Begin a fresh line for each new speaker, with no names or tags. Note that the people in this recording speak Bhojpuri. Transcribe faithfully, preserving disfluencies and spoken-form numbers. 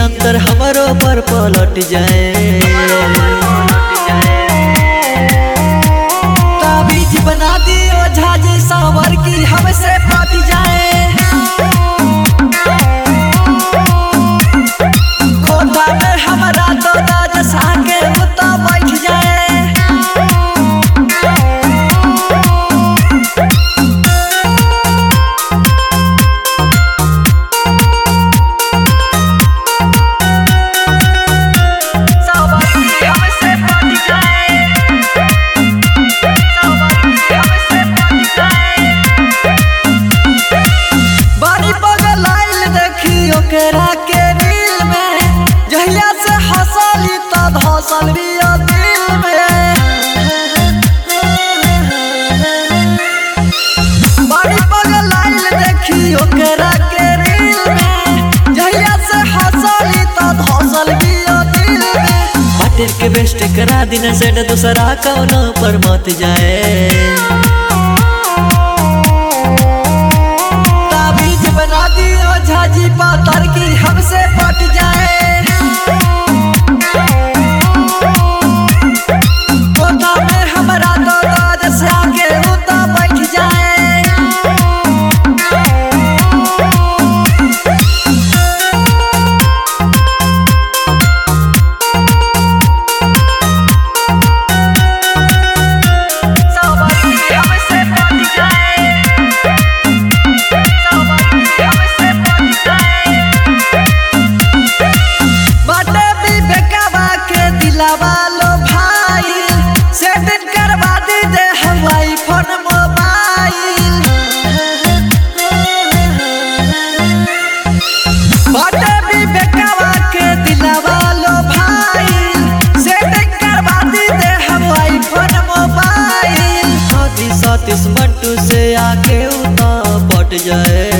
अंतर हमारो पर पलट जाए। ताबीज बना दियो झाजी सावर की हमसे पट जाए। खोता में हमारा तो राजस आके उता बैठ जाए। ओकरा के दिल में जहिया से हंसली तो धसल भी दिल में। बड़ी पगल आइल देखी ओकरा के दिल में जहिया से हंसली तो धसल भी दिल में। बाटर के बेस्ट करा दिन से दूसरा कौनो पर मत जाए। ताबीज बना दियो झाजी पातर की हमसे पट जाए। कोता में हमारा तो राजस आके उता बैठ जाए। लो भाई सेटिंग करवा दी दे हवाई फोन मोबाइल। बाटे भी बेकावा के दिलावा लो भाई सेटिंग करवा दी दे हवाई फोन मोबाइल। सतीश सतीश मंटू से आके उता पट जाए।